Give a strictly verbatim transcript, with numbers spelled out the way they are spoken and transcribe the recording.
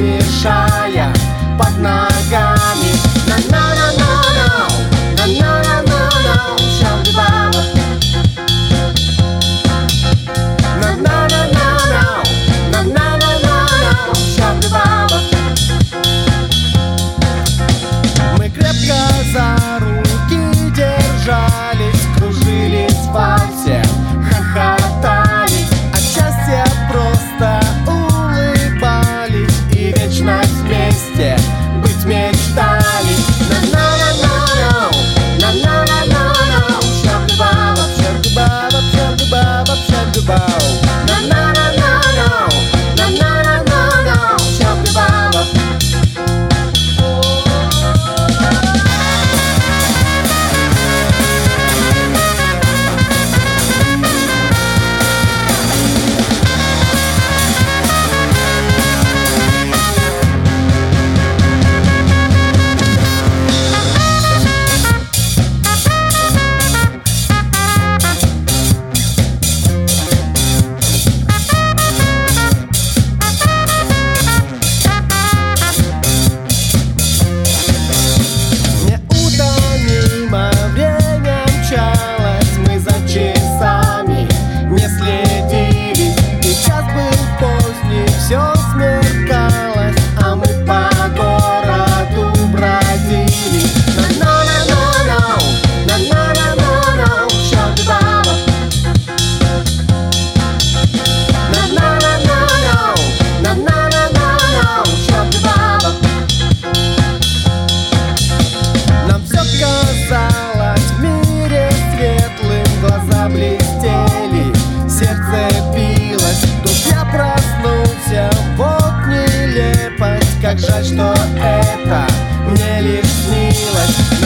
мешая под ногами. На-на-на-на-на, на-на-на-на-на, шалди-баба. На-на-на-на-на, на-на-на-на-на, шалди-баба. Мы крепко за руки держались, кружились в вальсе, хохотали, от счастья просто улыбались и вечно вместе быть мечтали. На-на-на-на-на, на-на-на-на-на, шалди-баба, шалди-баба, шалди-баба, шалди-баба. На-на-на-на-на, на-на-на-на-на, шалди-баба. Все смеркалось, а мы по городу бродили. На-на-на-на-на, на-на-на-на-на, шалди-баба. На-на-на-на-на, на-на-на-на-на, шалди-баба. Нам все казалось в мире светлым, глаза блестели, сердце билось. Тут я проснулся, вот нелепость, как жаль, что это мне лишь снилось.